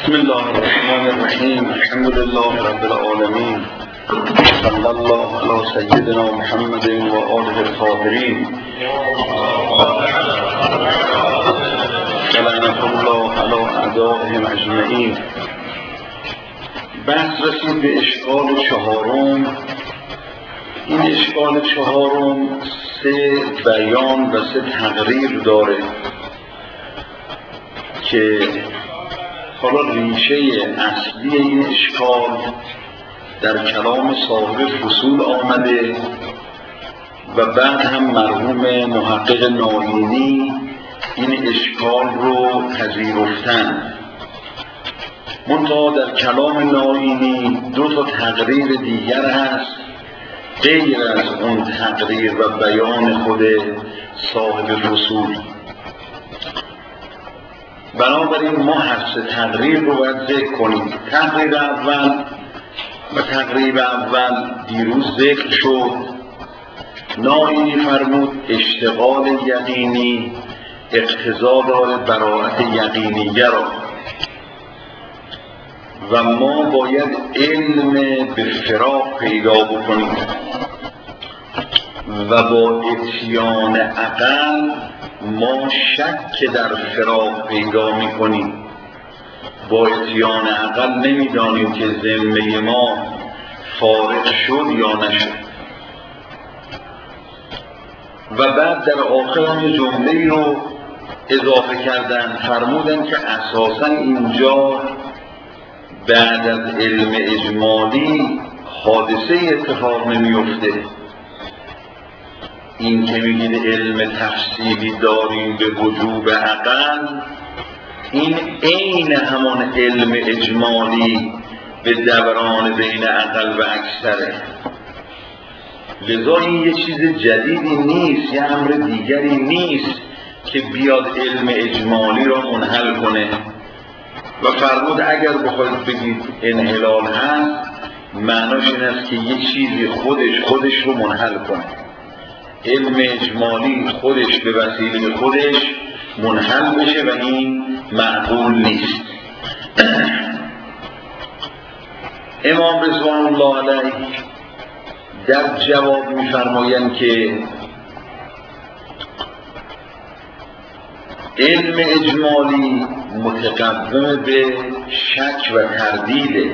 بسم الله الرحمن الرحیم. الحمد لله رب العالمین. صلی الله علی سیدنا محمد و آله الطاهرین. لعنة الله علی اعدائهم اجمعین. بحث رسید به اشکال چهارم. این اشکال چهارم 3 بیان و 3 تقریر داره که حالا ریشه اصلی این اشکال در کلام صاحب فصول آمده و بعد هم مرحوم محقق ناینی این اشکال رو پذیرفتند. منتها در کلام ناینی 2 تقریر دیگر هست غیر از اون تقریر و بیان خود صاحب فصول. بنابراین ما هر 3 تقریر رو باید ذکر کنیم. تقریر اول و تقریر اول دیروز ذکر شد. ناینی فرمود اشتغال یقینی اقتضا داره براءت یقینیه را و ما باید علم به فراق پیدا بکنیم و با اتیان عقل ما شک در فراق پیدا میکنیم. با اتیان عقل نمیدانیم که ذمه ما فارغ شد یا نشد. و بعد در آخر هم جمله رو اضافه کردن، فرمودن که اساسا اینجا بعد از علم اجمالی حادثه اتفاق نمیفته. این که میگید علم تفصیلی داریم به وجوب عقل، این عین همان علم اجمالی به دوران بین عقل و اکثره. لذا این یه چیز جدیدی نیست، یه امر دیگری نیست که بیاد علم اجمالی را منحل کنه. و فرمود اگر بخواید بگید انحلال هست، معناش این است که یه چیزی خودش رو منحل کنه. علم اجمالی خودش به وسیله خودش منحل بشه و این معقول نیست. امام رضوان الله علیه در جواب می‌فرمایند که علم اجمالی متقدم به شک و تردیده.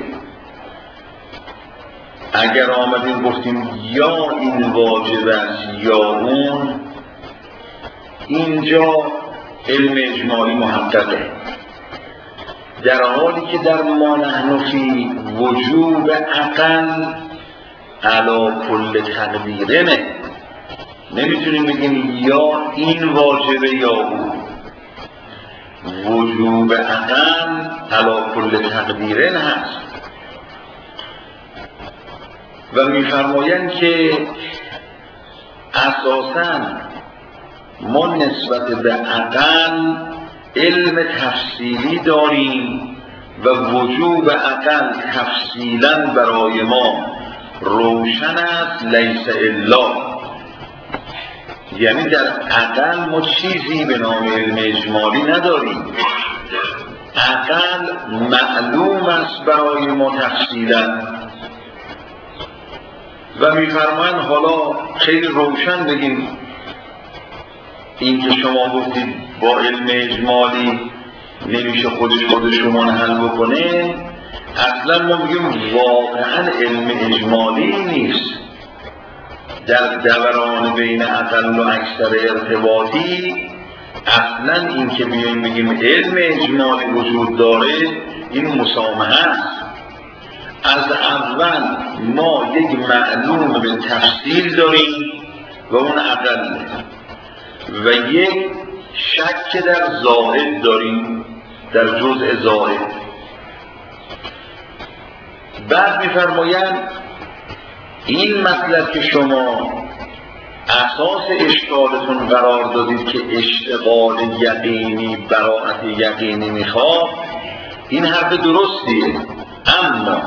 اگر آمدیم گفتیم یا این واجب است یا اون، اینجا علم اجمالی محققه، در حالی که در ما نحن فی وجوب عقل علی کل تقدیرنه. نمیتونیم بگیم یا این واجبه یا اون. وجوب عقل علی کل تقدیرن هست. و میفرمایند که اساساً ما نسبت به عقل علم تفصیلی داریم و وجوب عقل تفصیلاً برای ما روشن است، لیس الا. یعنی در عقل ما چیزی به نام علم اجمالی نداریم. عقل معلوم است برای ما تفصیلاً. و میفرمایند حالا خیلی روشن بگیم این که شما گفتید با علم اجمالی نمیشه خودش رو منحل بکنه، اصلا ما میگیم واقعا علم اجمالی نیست. در دوران بین عقل و اکثر ارتباطی اصلا این که بیاییم بگیم علم اجمالی وجود داره، این مسامحه است. از اول ما یک معلوم به تفصیل داریم و اون عقل، و یک شک در زائد داریم، در جزء زائد. بعد می‌فرمایند این مطلب که شما اساس اشکالتون قرار دادید که اشتغال یقینی براءت یقینی میخواد، این حرف درستیه، اما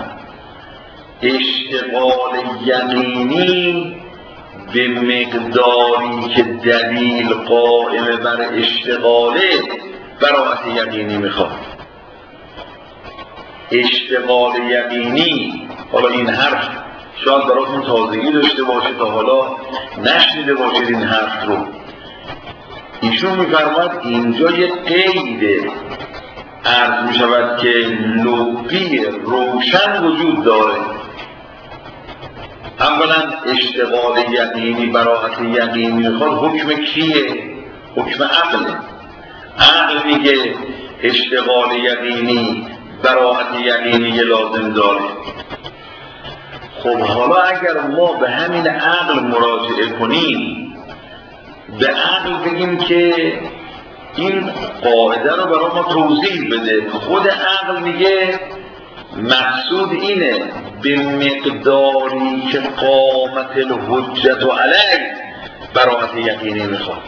اشتغال یقینی به مقداری که دلیل قائم بر اشتغاله براءت یقینی میخواد. اشتغال یقینی، حالا این حرف شاید براتون تازگی داشته باشه، تا حالا نشنیده باشید این حرف رو. ایشون می‌فرماید اینجا یه قید عرض می‌شود که لغوی روشن وجود داره. اولا اشتغال یقینی، براءت یقینی میخواد حکم کیه؟ حکم عقله. عقل میگه اشتغال یقینی براءت یقینی لازم داره. خب حالا اگر ما به همین عقل مراجعه کنیم، به عقل بگیم که این قاعده رو برای ما توضیح بده، خود عقل میگه مقصود اینه به مقداری که قامت الحجت علیه براءت یقینی میخواد.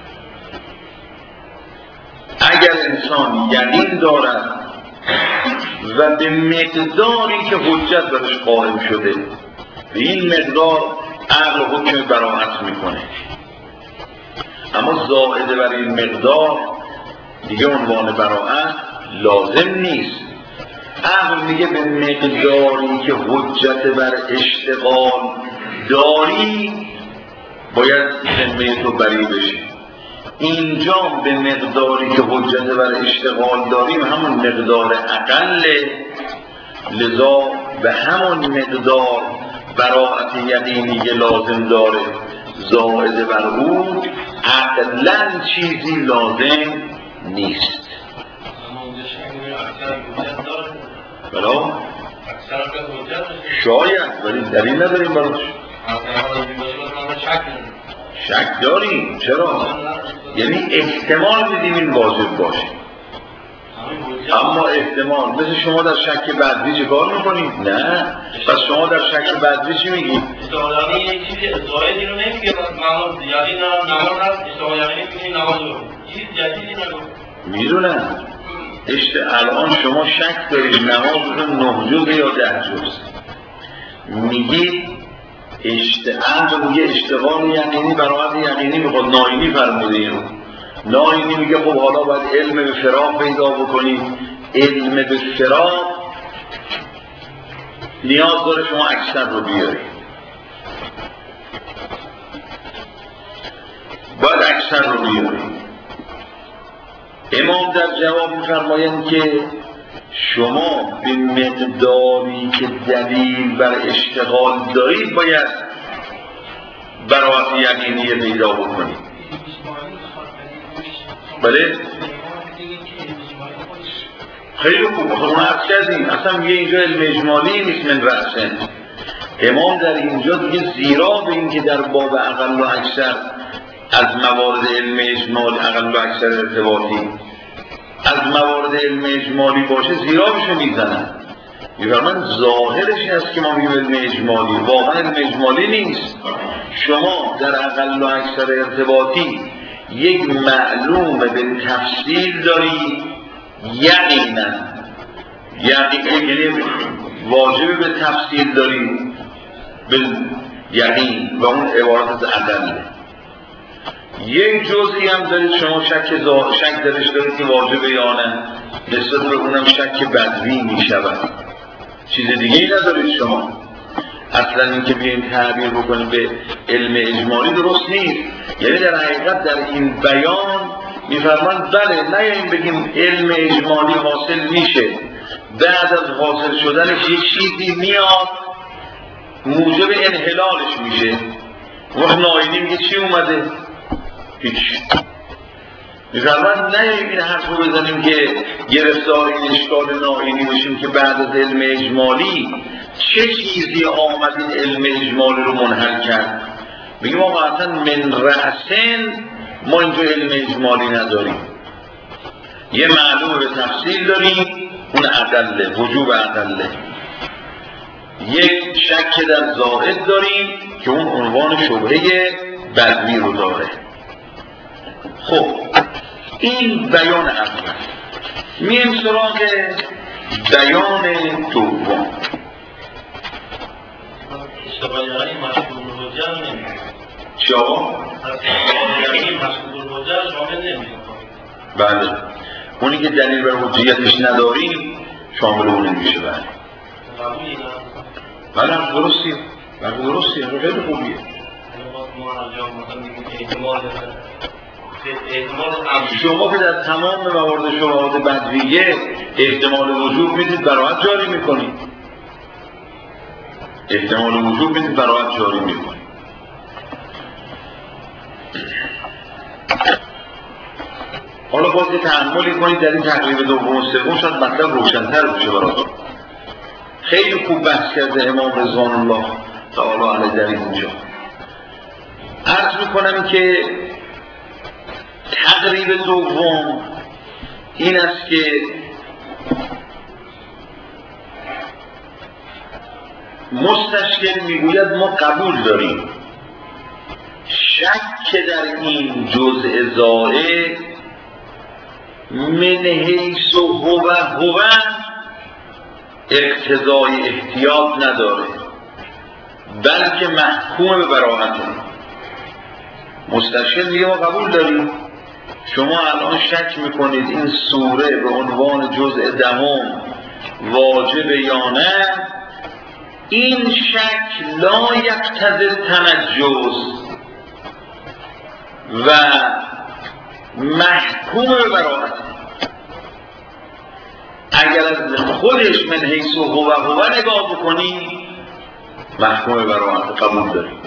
اگر انسان یقین دارد و به مقداری که حجت برش قائم شده، به این مقدار عقل حکم براءت میکنه، اما زائده بر این مقدار دیگه عنوان براءت لازم نیست. عقل میگه به مقداری که حجت بر اشتغال داری باید ذمه تو بری بشه. اینجا به مقداری که حجت بر اشتغال داریم همون مقدار اقله، لذا به همون مقدار براءت یقینی لازم داره، زائد بر او عقلاً چیزی لازم نیست. بلا شاید، ولی دلیل نداریم براش. شک داریم. چرا؟ یعنی احتمال میدیم این واجب باشه، اما احتمال. مثل شما در شک بدوی چه کار میکنید؟ نه. پس شما در شک بدوی چی میگید؟ استعادانی یک چیزی زائدی رو نمیگه، نماز یقین نماز هست، استعادانی میگه نماز رو چیز جدیدی نگو. میدونم. الان شما شک دارید نمازتون 9 جزء یا 10 جزء، میگید عقل میگه اشتغال یقینی براءت یقینی میخواد. ناینی فرموده اینو. ناینی میگه خب حالا باید علم به فراق پیدا بکنید. علم به فراق نیاز داره شما اکثر رو بیارید، باید اکثر رو بیارید. امام در جواب می‌فرمایند که شما به مقداری که دلیل بر اشتغال دارید باید براءت یقینی پیدا بکنید. بله؟ خیلی خوب. اون عرض کردیم اصلا میگه اینجا علم اجمالی نیست من رأسن. امام در اینجا دیگه زیرا به این که در باب اقل و اکثر از موارد علم اجمالی، اقل و اکثر ارتباطی از موارد علم اجمالی باشه، زیرا بشه میزنن. میفرمایند ظاهرش هست که ما میگیم علم اجمالی، واقعا علم اجمالی نیست. شما در اقل و اکثر ارتباطی یک معلوم به تفصیل داری، یقینا یعنی واجب به تفصیل داری به یقین و اون عبارت از عدله. یک جزئی هم دارید شما شک درش دارید که واجبه یا نه، نسبت به اونم شک بدوی می شود. چیز دیگه ای ندارید شما. اصلا این که بیاییم تعبیر بکنیم به علم اجمالی درست نیست. یعنی در حقیقت در این بیان میفرمایند بله نیاییم بگیم علم اجمالی حاصل میشه، بعد از حاصل شدنش یک چیزی میاد موجب انحلالش میشه. وقت ناینی میگه چی اومده؟ هیچ. میفرمایند نیاییم این حرف رو بزنیم که گرفتار این اشکال ناینی بشیم که بعد از علم اجمالی چه چیزی آمد این علم اجمالی رو منحل کرد. بگیم آقا اصلا من رأسن ما اینجا علم اجمالی نداریم، یه معلوم به تفصیل داریم، اون عدله، وجوب عدله. یک شک در زائد داریم که اون عنوان شبهه بدوی رو داره. خب این بیان اول. میم سراغ بیان دوم. استقلالی مشغول الحجه نمی‌کنه. چرا؟ استقلالی مشغول الحجه شامل نمی‌کنه. بله. اونی که دلیل بر حجیتش نداریم شامل اون نمیشه. بله قبول اینا بله هم درستیه، بله درستیه، خیلی خوبیه. شما که در تمام موارد شبهات بدویه احتمال وجوب میدید براحت جاری میکنید، احتمال وجوب میدید براحت جاری میکنید. حالا باید یه تأملی کنید در این تقریب دوم و سوم، شاید مطلب روشن‌تر بشه براتون. خیلی خوب بحث کرده امام رضوان الله تعالی علیه در اینجا. عرض میکنم که تقریب دوم این است که مستشکل میگوید ما قبول داریم شک در این جزء زائد من حیث هو اقتضای احتیاط نداره، بلکه محکوم به براءته. مستشکل میگه ما قبول داریم، شما الان شک میکنید این سوره به عنوان جزء دهم واجب یا نه، این شک لا یقتضی تنجس و محکوم به براءته. اگر از خودش من حیث هو نگاه بکنی محکوم به براءته، قبول داریم.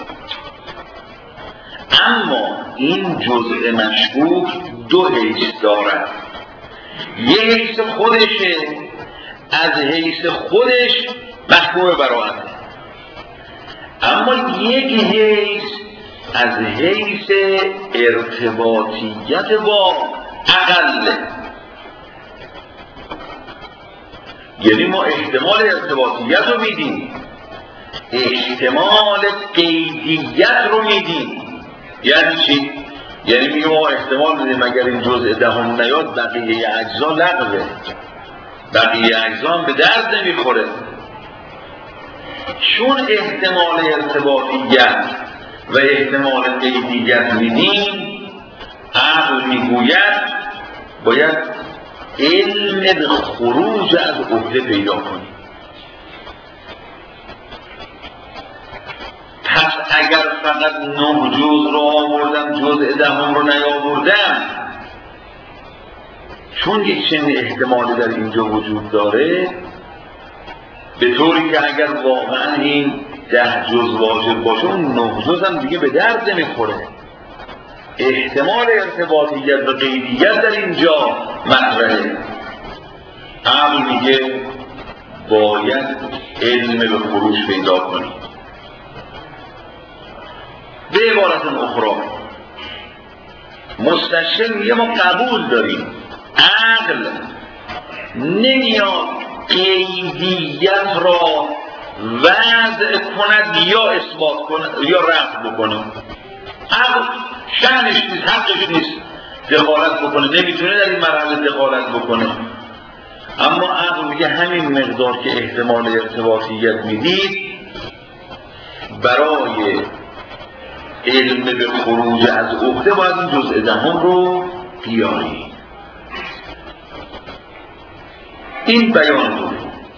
اما این جزء مشکوک دو حیث دارد، یه حیث خودشه، از حیث خودش محکوم به براءته، اما یک حیث از حیث ارتباطیت با اقل، یعنی ما احتمال ارتباطیت رو میدیم، احتمال قیدیت رو میدیم. یعنی چی؟ یعنی میگه ما احتمال میدیم اگر این جزء دهم نیاد بقیه اجزا لغوه، بقیه اجزا هم به درد نمیخوره. چون احتمال ارتباطیت و احتمال قیدیت میدیم، عقل میگوید باید علم به خروج از عهده پیدا کنیم. پس اگر فقط 9 جزء رو آوردم جزء دهم رو نیاوردم، چون یک چنین احتمالی در اینجا وجود داره، به طوری که اگر واقعا این 10 جزء واجب باشه اون 9 جزء هم دیگه به درد نمیخوره. احتمال ارتباطیت و قیدیت در اینجا مطرحه. عقل میگه باید علم به خروج پیدا کنیم. به عبارت اخرى مستشکل میگه ما قبول داریم عقل نمیاد قیدیت را وضع کند یا اثبات کند یا رفع بکنه. عقل شأنش نیست، حقش نیست دخالت بکنه، نمیتونه در این مرحله دخالت بکنه. اما عقل میگه همین مقدار که احتمال ارتباطیت میدید برای علم به خروج از عهده باید این جزء دهم رو بیارید. این بیان دوم.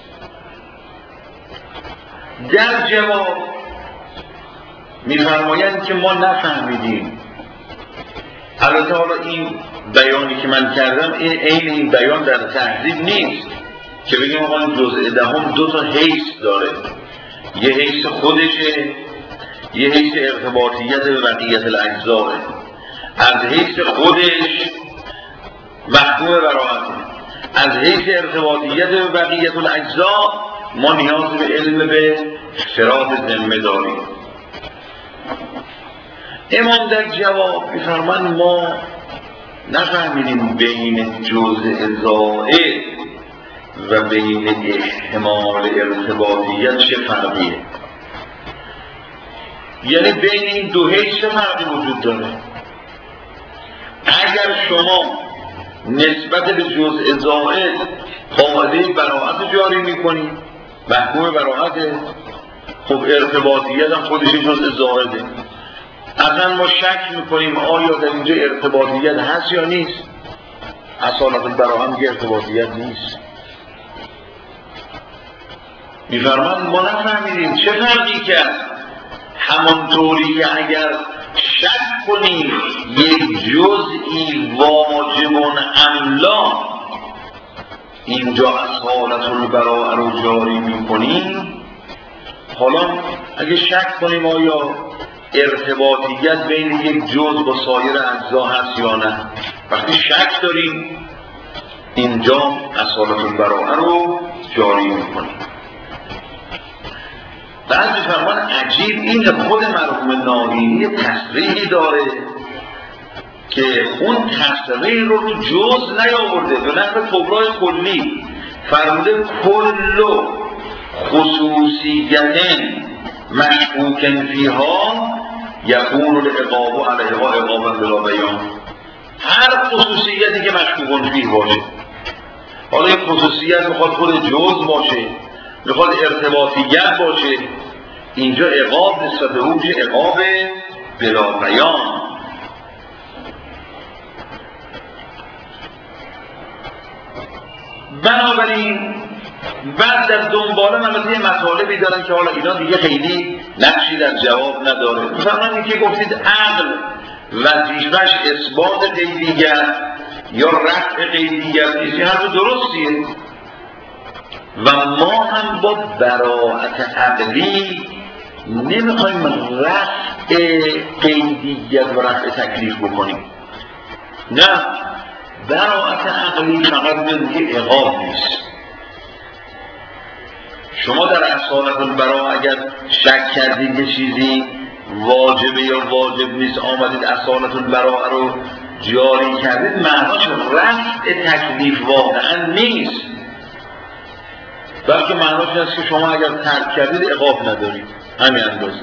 در جواب میفرمایند که ما نفهمیدیم. البته حالا این بیانی که من کردم این بیان در تهذیب نیست که بگیم آقا این جزء دهم 2 تا حیث داره، یه حیث خودشه، یه حیث ارتباطیت به بقیت الاجزاء. از حیث خودش محکوم براءته، از حیث ارتباطیت به بقیت الاجزاء ما نیاز به علم به فراد ذمه داریم. امام در جواب می‌فرمایند ما نفهمیدیم بین جزء زائد و بین احتمال ارتباطیت چه فرقیه، یعنی بین این دو حیث چه فرقی وجود داره. اگر شما نسبت به جزء زائد قاعده براءت جاری میکنید محکوم براءته، خب ارتباطیت هم خودش جزء زائده. اصلا ما شک میکنیم آیا در اینجا ارتباطیت هست یا نیست. اصالت البراءه میگه ارتباطیت نیست. میفرمان ما نفهمیدیم چه فرقی کرد. همانطوری که اگر شک کنیم یک جزئی واجبون املا، اینجا از حالت البراء رو جاری میکنیم. حالا اگه شک کنیم آیا ارتباطیت بین یک جزء با سایر اجزا هست یا نه، وقتی شک داریم اینجا از حالت البراء رو جاری میکنیم. بعد میفرمان عجیب این خود مرحوم ناینی تصریحی داره که اون تصریح رو جز نیاورده، به نحو کبرای کلی فرموده کل خصوصیتن مشکوکن فیها یکون العقاب علیها عقابا بلا بیان. هر خصوصیتی که مشکوکن فیه باشه، حالا این خصوصیت میخواد خود جز باشه، میخواد ارتباطیت باشه، اینجا عقاب نسبت به اون میشه عقاب بلا بیان. بنابراین بعد در دنباله البته یه مطالبی دارن که حالا اینا دیگه خیلی نقشی در جواب نداره. مثلا اینکه گفتید عقل وظیفه‌اش اثبات غیبیت یا رفع غیبیت نیست، این حرف درستیه و ما هم با براءت عقلی نمیخوایم رفع غیبیت و رفع تکلیف بکنیم. نه، براءت عقلی فقط میگه عقاب نیست. شما در اصالت البراء اگر شک کردید یه چیزی واجبه یا واجب نیست، آمدید اصالت البراء رو جاری کردید، معناش رفع تکلیف واقعا نیست، بلکه معناش هست که شما اگر ترک کردید عقاب ندارید، همین اندازه.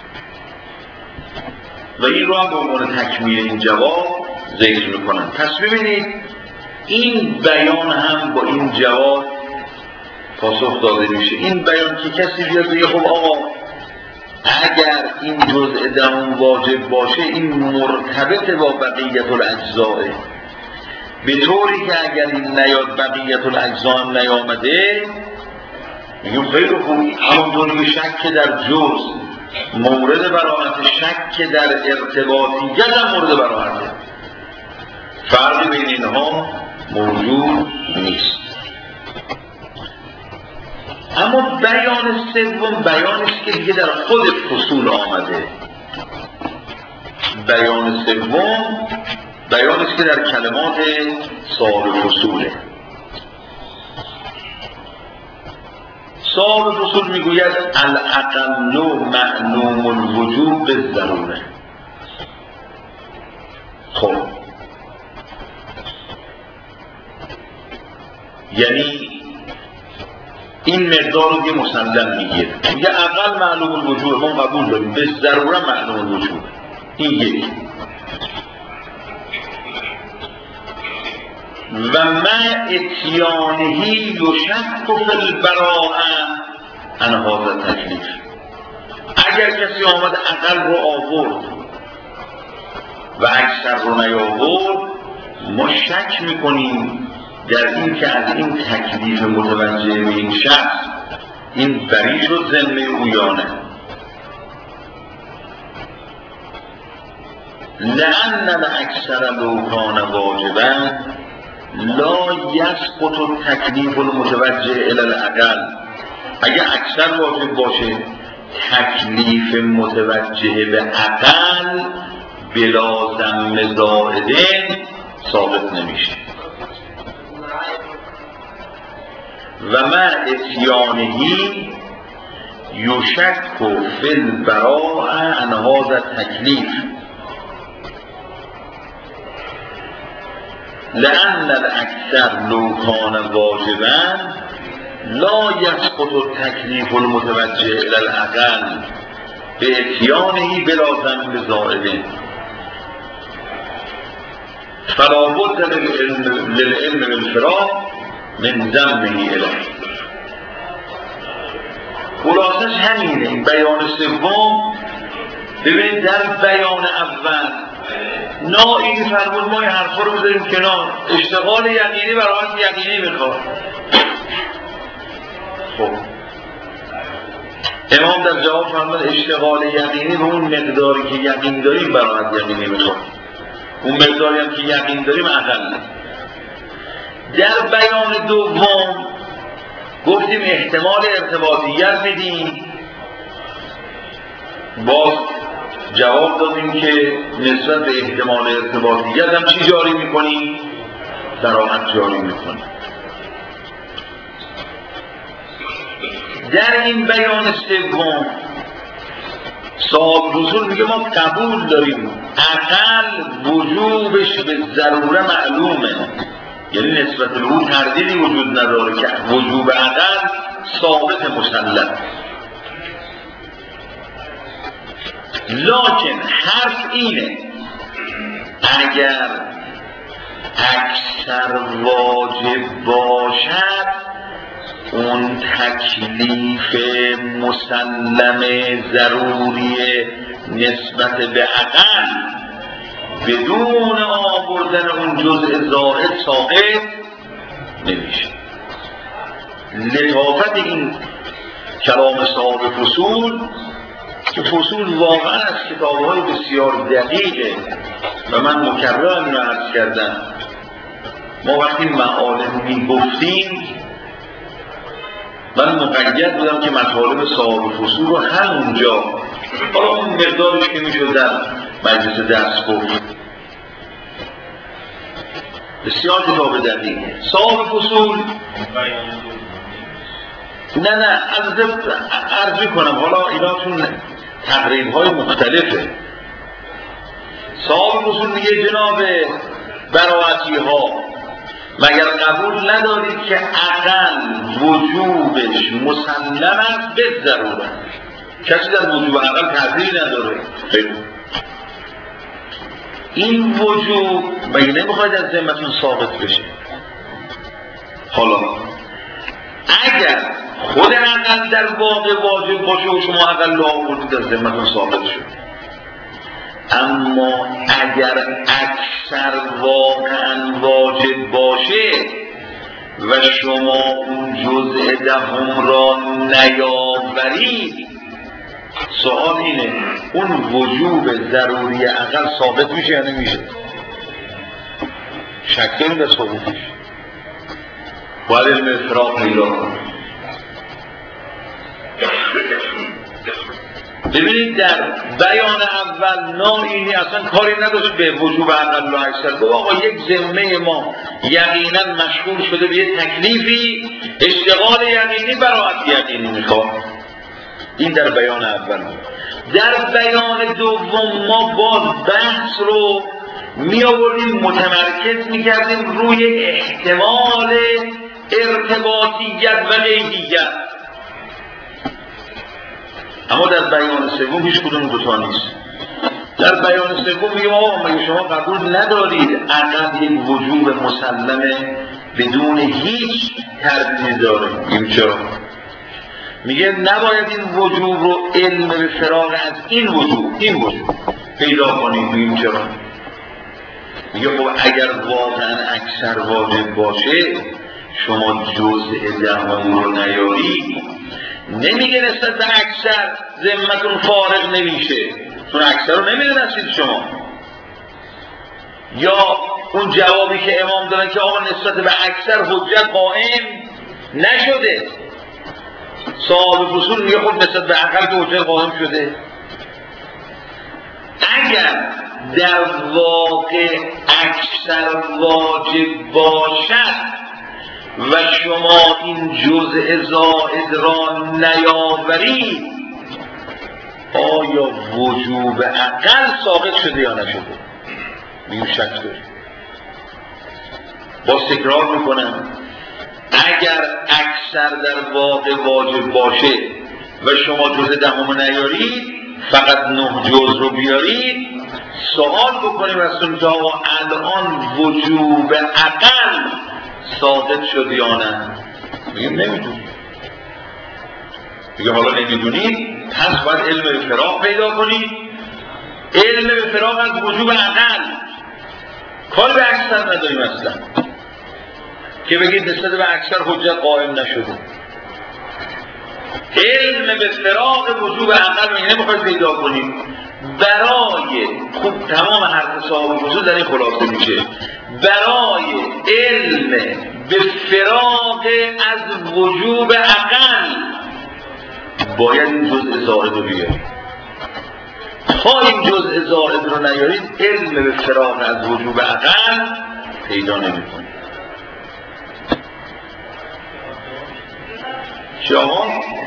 و این رو هم به عنوان تکمیل این جواب ذکر میکنن. پس ببینید این بیان هم با این جواب پاسخ داده میشه. این بیان که کسی بیاد بگه خب آقا اگر این جزء دهم واجب باشه این مرتبط با بقیت الاجزاء، به طوری که اگر این نیاد بقیت الاجزاء هم نیامده میگم خیلی خوب، همونطوری که شک در جزء مورد براءت، شک در ارتباطیت هم مورد براءته، فرقی بین اینها موجود نیست. اما بیان سوم بیانی است که دیگه در خود فصول آمده. بیان سوم بیانی است که در کلمات صاحب فصوله. صاحب فصول میگوید الاقل معلوم الوجوب بالضروره. خب یعنی این مقدار رو یه مسلم میگیره، میگه اقل معلوم الوجوب ما قبول داریم، به ضروره معلوم الوجوب. این یک. و ما اتیانهی یشک فی البراء عن هذا التکلیف. اگر کسی آمد اقل رو آورد و اکثر رو نیاورد، ما شک میکنیم در این که از این تکلیف متوجه به این شخص این بری شد ذمه او یا نه. لأن الاکثر لو کان واجبا لا یسقط التکلیف المتوجه الی الاقل. اگر اکثر واجب باشه تکلیف متوجه به اقل بلا ذم زائدین ثابت نمیشه. و ما اتیانهی یشک فی البراء عن هذا التکلیف لأن الاکثر لو کان واجبا لا یسقط التکلیف المتوجه الی الاقل به اتیانهی بلا ذم زائدین فلا بد للعلم بالفراق من ذمه الیه. خلاصش همینه. این بیان سوم، ببینید در بیان اول ناینی فرمود ما این حرفا رو بذاریم کنار، اشتغال یقینی برای یقینی میخواد. خب امام در جواب فرمود اشتغال یقینی رو اون مقداری که یقین داریم برای یقینی میخواد، اون مقداری هم که یقین داریم اقله. در بیان دوم گفتیم احتمال ارتباطیت میدیم، باز جواب دادیم که نسبت به احتمال ارتباطیت هم چی جاری میکنیم؟ دراحت جاری میکنیم. در این بیان سوم صاحب رسول میگه ما قبول داریم عقل وجوبش به ضروره معلومه، یعنی نسبت به اون تردیدی وجود نداره که وجوب عقل ثابت مسلم. لکن حرف اینه اگر اکثر واجب باشد اون تکلیف مسلم ضروری نسبت به عقل بدون آوردن اون جزء زائد ساقط نمیشه. لطافت این کلام صاحب فصول که فصول واقعا از کتاب‌های بسیار دقیقه و من مکررا اینو عرض کردم، ما وقتی معالم میگفتیم من مقید بودم که مطالب صاحب فصول رو همونجا، حالا اون مقدارش که میشد در مجلس درس گفت، بسیار کتاب دقیقه صاحب فصول. نه عرض کنم، حالا ایناتون تقریب های مختلفه. صاحب فصول میگه جناب براعتی ها مگر قبول ندارید که عقل وجوبش مسلم است به ضروره، کسی در وجوب عقل تردیدی نداره. این وجوب مگه نمیخواید از ذمتون ثابت بشه؟ حالا اگر خود عقل در واقع واجب باشه و شما عقل رو آوردید از ذمتون ثابت شد، اما اگر اکثر واقعا واجب باشه و شما اون جزء دهم را نیاورید، سوال اینه اون وجوب ضروری عقل ثابت میشه یا نمیشه؟ شک داریم در ثابتش، باید علم افتراق پیدا کنید. ببینید در بیان اول ناینی اصلا کاری نداشت به وجوب عقل و اکثر، گفت آقا یک ذمه ما یقینا مشغول شده به یه تکلیفی، اشتغال یقینی براعت یقینی میخواد. این در بیان اول. در بیان دوم ما باز بحث رو می آوردیم متمرکز می کردیم روی احتمال ارتباطیت و غیبیت، اما در بیان سوم هیچ کدوم دوتا نیست. در بیان سوم میگم آقا مگه شما قبول ندارید عقل یک وجوب مسلمه بدون هیچ تردیدی داره؟ این چرا؟ میگه نباید این وجوب رو علم به فراغ از این وجوب پیدا کنید. این چرا؟ میگه خب اگر واقعا اکثر واجب باشه شما جزء دهم رو نیارید، نمیگه نسبت به اکثر ذمتون فارغ نمیشه، چون اکثر رو نمیدونستید شما. یا اون جوابی که امام دادن که آقا نسبت به اکثر حجت قائم نشده، صاحب فصول میگه خب نسبت به عقل که حجت قائم شده. اگر در واقع اکثر واجب باشد و شما این جزء زائد را نیاورید، آیا وجوب عقل ثابت شده یا نشده؟ میگم شک داریم. باز تکرار میکنم، اگر اکثر در واقع واجب باشه و شما جزء دهم نیارید، فقط 9 جزء رو بیارید، سوال بکنیم از اونجا الان وجوب عقل ثابت شد یا نه؟ میگیم نمیدونیم. میگه حالا نمیدونید پس باید علم به فراغ پیدا کنید. علم به فراغ از وجوب عقل، کار به اکثر نداریم اصلا که بگید نسبت به اکثر حجت قائم نشده. علم علم به فراغ وجوب عقل رو نمیخواید پیدا کنید. برای خوب تمام حرف صاحب وجود در این خلاصه میشه، برای علم به فراغ از وجوب عقل باید این جزء زائد رو بیارید. تا این جزء زائد رو نیارید علم به فراغ از وجوب عقل پیدا نمی‌کنید. چه آقا؟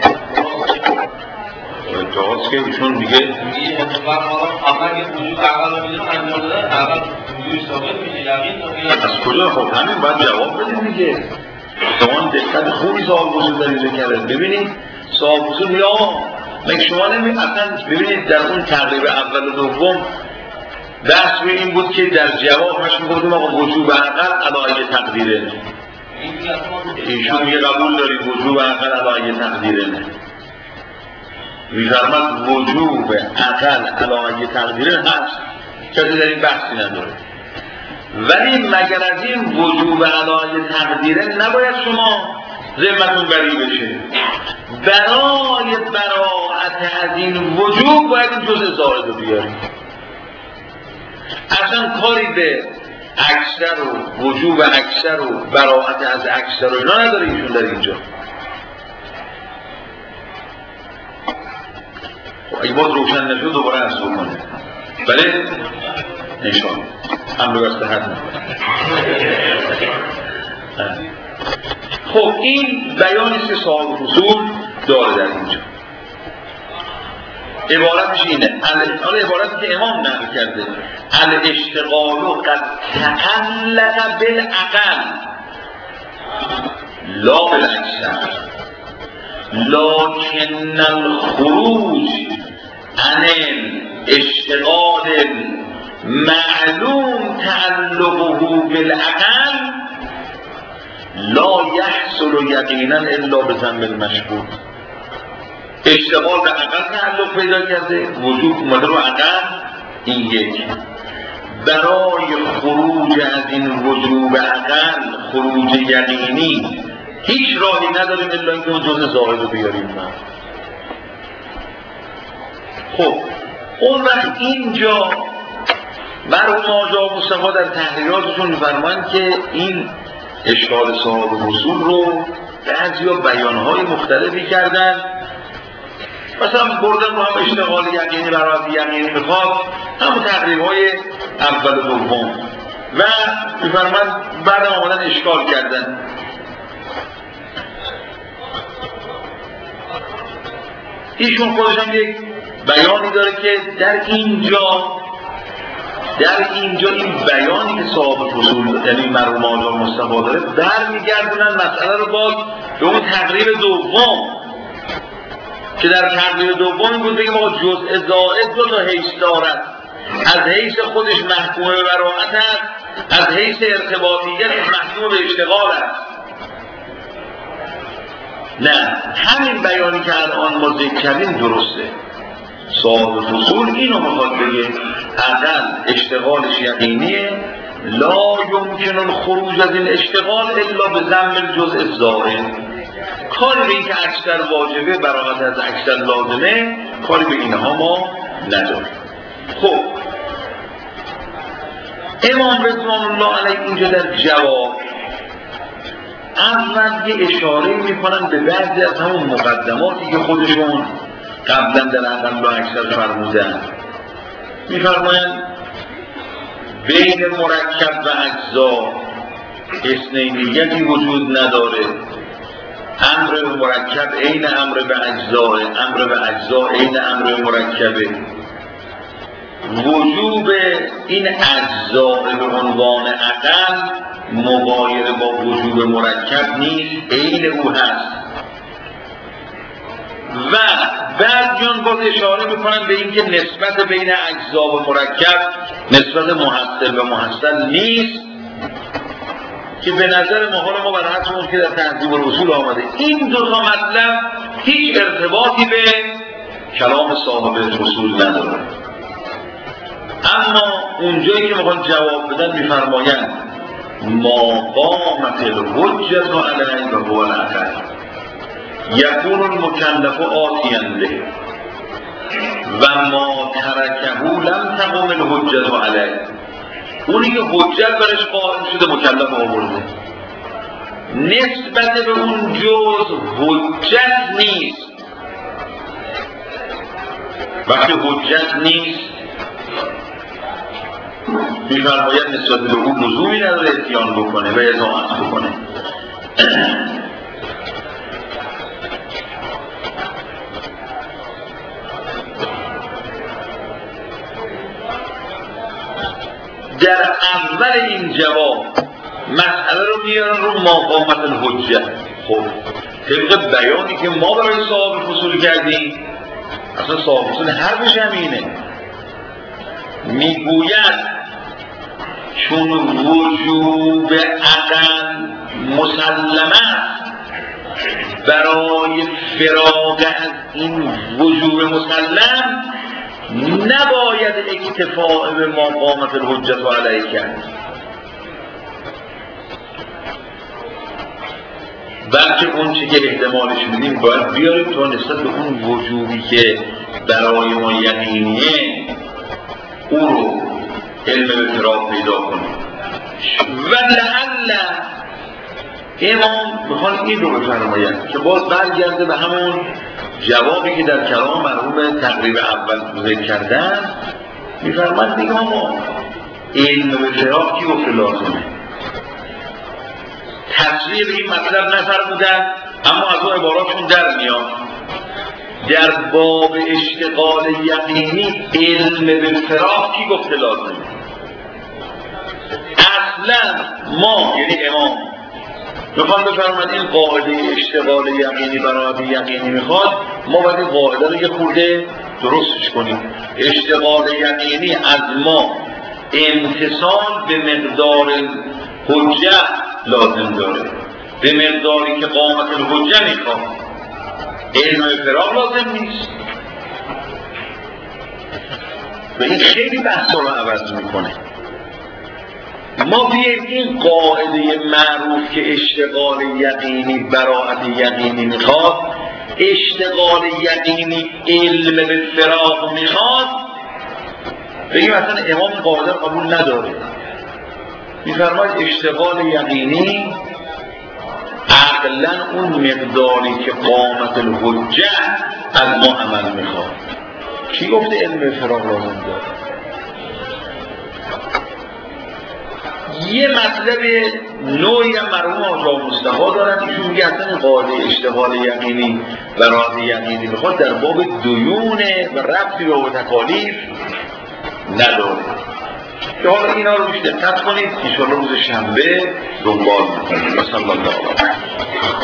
اتحاس که ایشون میگه اول که وجود عقل رو میدونم انجام دادن عقل وجود ثابت میشه یقین از کجا؟ خب همین باید جواب بدیم دیگه. شما دقت خوبی صاحب وجود در اینجا کردن. ببینید صاحب وجود میگه آقا مگه شما اصلا ببینید در اون تقریب اول و دوم بحث روی این بود که در جواب همش میگفتیم آقا وجوب عقل علیه تقدیره. ایشون میگه قبول دارید وجوب عقل علیه تقدیره. میفرماد وجوب عقل علیه تقدیره هست، کسی در این بحثی نداره. ولی مگر از این وجوب علیه تقدیره نباید شما ذمتون بری بشه. برای براءت از این وجوب باید این جزء زائد رو بیاریم. اصلا کاری به اکثر و وجوب اکثر و براءت از اکثر و اینا نداره ایشون در اینجا. اگه باز روشن نشد دوباره عرض بکنه. بله؟ انشاءالله هم رو بسته حد نکنه. خب این بیانیست که صاحب اصول داره در اینجا. عبارتش اینه، حالا عبارتی که امام نقل کرده الاشتغال قد تعلق بالعقل لا بالاکثر لكن الخروج عن الاشتغال معلوم تعلقه بالعقل لا يحصل یقینا الا بذم المشهود. اشتغال به عقل تعلق پیدا کرده، وجود اومده رو عقل، این یک. برای خروج از این وجوب عقل، خروج یقینی، هیچ راهی نداریم الا اینکه اون جزء زائد رو بیاریم. خب اون وقت اینجا مرحوم آقا مصطفی در تحریراتشون می‌فرمایند که این اشکال صاحب اصول رو بعضیا بیانهای مختلفی کردن. مثلا بردن رو هم اشتغال یقینی برای یقینی میخواد، همون تقریب‌های اول و دوم و می‌فرمایند بعد آمدن اشکال کردن. ایشون خودش هم یک بیانی داره که در اینجا این بیانی که صاحب اصول یعنی مرحوم آقا مصطفی داره برمیگردونن مسئله رو باز به اون تقریب دوم که در تقریب دوم بود بگیم آقا جزء زائد دو تا حیث دارد، از حیث خودش محکوم به براءت است، از حیث ارتباطیت محکوم به اشتغال است. نه، همین بیانی که الان ما ذکر کردیم درسته. صاحب اصول اینو میخواد بگه عقل اشتغالش یقینیه، لا یمکن الخروج از این اشتغال الا به ذم الجزء الزائد. کاری به این که اکثر واجبه براءت از اکثر لازمه، کاری به اینها ما نداریم. خب امام رضوان الله علیه اینجا در جواب اول یه اشاره میکنن به بعضی از همون مقدماتی که خودشون قبلا در اقل و اکثر فرمودن. میفرمایند بین مرکب و اجزا اثنینیتی وجود نداره. امر به مرکب عین امر به اجزا، امر به اجزا عین امر به مرکبه. وجوب این اجزا به عنوان عقل مغایر با وجوب مرکب نیست، عین او هست. و بعضیان باز اشاره میکنن به اینکه نسبت بین اجزا و مرکب نسبت محصل و محصل نیست که به نظر ما بر حسب اون که در تهذیب الاصول آمده این دو تا مطلب هیچ ارتباطی به کلام صاحب اصول نداره. اما اونجایی که میخوان جواب بدن میفرمایند ما قامت الحجة علیه و هو العقل. یکون المکلف آتیا له و ما ترکه لم تقم الحجة علیه. اونی که حجت برش قائم شده مکلف آورده، نسبت به اون جز حجت نیست. وقتی حجت نیست می‌فرماید نسبت به اون لزومی نداره اتیان بکنه و اطاعت بکنه. در اول این جواب مسئله رو میارن رو مقامت الحجه. خب طبق بیانی که ما برای صاحب فصول کردیم، اصلا صاحب فصول حرفش همینه، میگوید چون وجوب عقل مسلمه برای فراغ از این وجوب مسلم نباید اکتفاء به مقامت الحجة علیه کرد، بلکه اون چی که احتمالش میدیم باید بیاریم تا نسبت به اون وجوبی که برای ما یقینیه او رو علم به فراغ پیدا کنیم. و لعل امام میخوان این رو بفرماید که باز برگرده به همون جوابی که در کلام مرحوم تقریب اول ذکر کردن، میفرماید دیگه ما علم به فراغ کی گفته لازمه؟ تصریح به این مطلب نفرمودن، اما از اون عباراتشون در میاد در باب اشتغال یقینی علم به فراغ کی گفته لازمه؟ اصلا ما یعنی امام میخوان بفرماید این قاعده اشتغال یقینی براعت یقینی میخواد، ما باید این قاعده رو یه خورده درستش کنیم. اشتغال یقینی از ما امتصال به مقدار حجه لازم داره، به مقداری که قامت الحجه میخواد، علم فراغ لازم نیست. و این خیلی بحثا رو عوض میکنه. ما بیاییم این قاعده معروف که اشتغال یقینی براعت یقینی میخواد، اشتغال یقینی علم به فراغ میخواد، بگیم اصلا امام قاعده قبول نداره. میفرماید اشتغال یقینی عقلا اون مقداری که قامت الحجه از ما عمل میخواد. کی گفته علم به فراغ لازم داره؟ یه مطلب نوعی هم مرحوم آقا مصطفی دارن، ایشون میگه اصلا این قاعده اشتغال یقینی و راز یقینی میخواد در باب دیونه و ربطی به تکالیف نداره. که حالا اینا رو بیشتر دقت کنید، ان شاءالله روز شنبه دنبال میکنید. صلی الله علیه و